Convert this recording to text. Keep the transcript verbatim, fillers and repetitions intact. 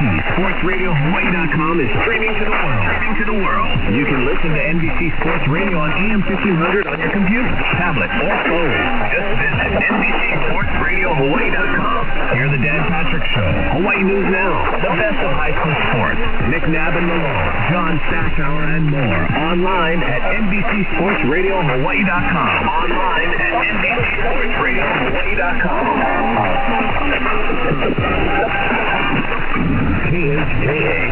Sports Radio Hawaii dot com is streaming to the world. Streaming to the world. You can listen to N B C Sports Radio on A M fifteen hundred on your computer, tablet, or phone. Just visit N B C Sports Radio Hawaii dot com. Hear the Dan Patrick Show, Hawaii News Now, the best of high school sports, Nick Nab and Malone, John Stashower, and more. Online at N B C Sports Radio Hawaii dot com. Online at N B C Sports Radio Hawaii dot com. K H K A